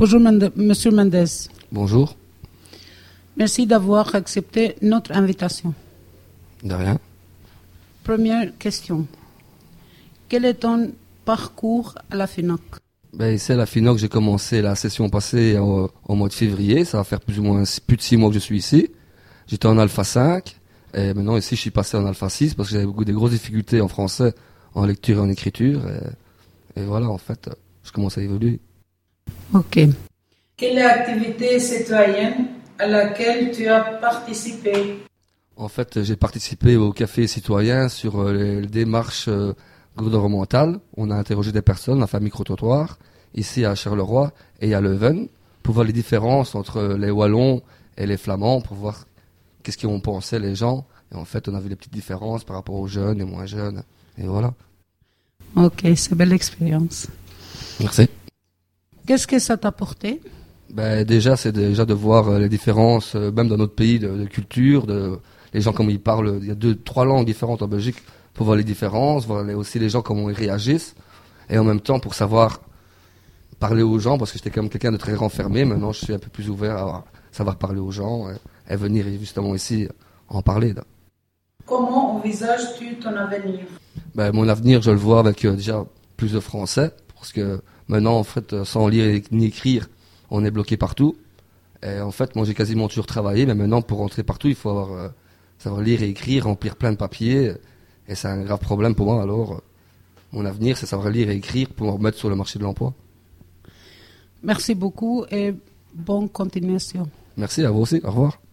Bonjour, Monsieur Mendes. Bonjour. Merci d'avoir accepté notre invitation. De rien. Première question. Quel est ton parcours à la FENOC? Ici à la FENOC, j'ai commencé la session passée au mois de février. Ça va faire plus ou moins plus de 6 mois que je suis ici. J'étais en Alpha 5 et maintenant ici je suis passé en Alpha 6 parce que j'avais beaucoup de grosses difficultés en français, en lecture et en écriture. Et voilà, en fait, je commence à évoluer. Ok. Quelle est l'activité citoyenne à laquelle tu as participé? En fait, j'ai participé au café citoyen sur les démarches gouvernementales. On a interrogé des personnes, on a fait un micro-trottoir ici à Charleroi et à Leuven pour voir les différences entre les Wallons et les Flamands, pour voir qu'est-ce qu'en pensaient les gens. Et en fait, on a vu des petites différences par rapport aux jeunes et moins jeunes. Et voilà. Ok, c'est belle expérience. Merci. Qu'est-ce que ça t'a apporté? Déjà, c'est déjà de voir les différences, même dans notre pays, de culture, les gens comme ils parlent. Il y a 2-3 langues différentes en Belgique pour voir les différences, voir aussi les gens comment ils réagissent. Et en même temps, pour savoir parler aux gens, parce que j'étais quand même quelqu'un de très renfermé. Maintenant, je suis un peu plus ouvert à savoir parler aux gens et venir justement ici en parler. Là. Comment envisages-tu ton avenir? Mon avenir, je le vois avec déjà plus de français, parce que maintenant, en fait, sans lire ni écrire, on est bloqué partout. Et en fait, moi, j'ai quasiment toujours travaillé, mais maintenant, pour rentrer partout, il faut savoir lire et écrire, remplir plein de papiers. Et c'est un grave problème pour moi. Alors, mon avenir, c'est savoir lire et écrire pour me remettre sur le marché de l'emploi. Merci beaucoup et bonne continuation. Merci à vous aussi. Au revoir.